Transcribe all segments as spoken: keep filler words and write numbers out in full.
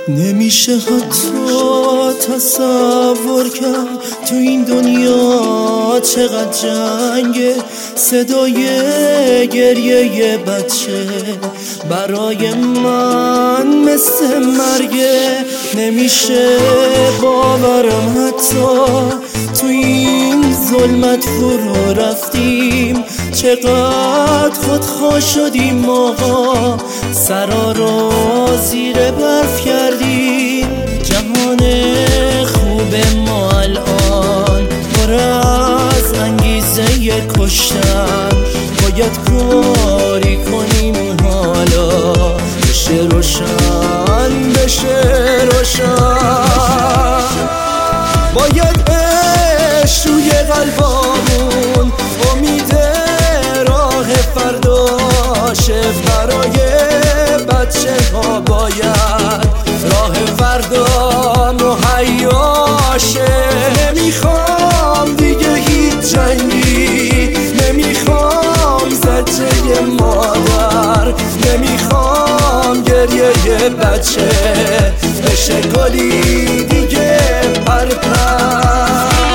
نمیشه حتی تصور کرد تو این دنیا چقدر جنگه. صدای گریه یه بچه برای من مثل مرگه. نمیشه باورم حتی تو این ظلمت فرو رفتیم. چقدر خودخواه شدیم ما، سرا رو زیر برف کردیم. جهان خوب ما الان پر از انگیزه کشتن. باید کاری کنیم حالا بشه روشن، بشه روشن. باید عشق روی قلبامون امید راه فرداشه. برای بچه ها باید راه فردا مهیاشه. نمیخوام دیگه هیچ جنگی، نمیخوام زجه مادر، نمیخوام گریه بچه بشه گلی دیگه پرپر.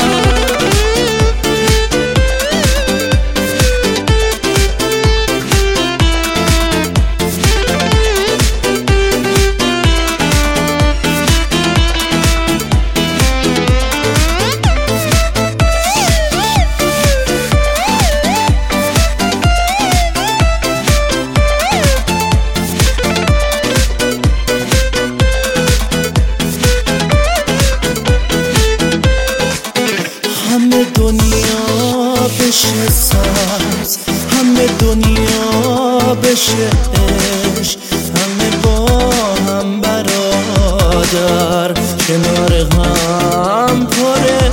همه دنیا بشه سبز، همه دنیا بشه عشق، همه با هم برادر کنار هم پره.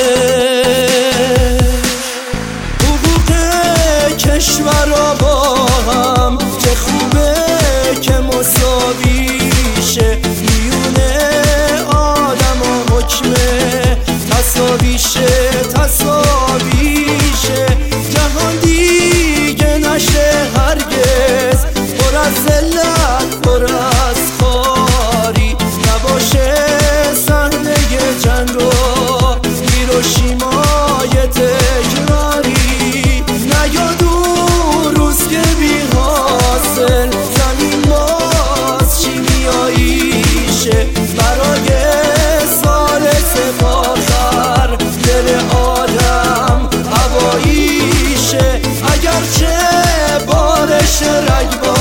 حقوق کشورها با هم چه خوبه که مساویشه. میونه آدم و حکمه تصاویشه، تصاویشه. جهان دیگه نشه هرگز پر از ذلت، پر از خواری. نباشه صحنه جنگ و هیروشیمای تکراری. نیاد اون روز که بی حاصل زمین باز شیمیاییشه. برای سال سپاخر دل آدم هواییشه. اگرچه بارش رگبار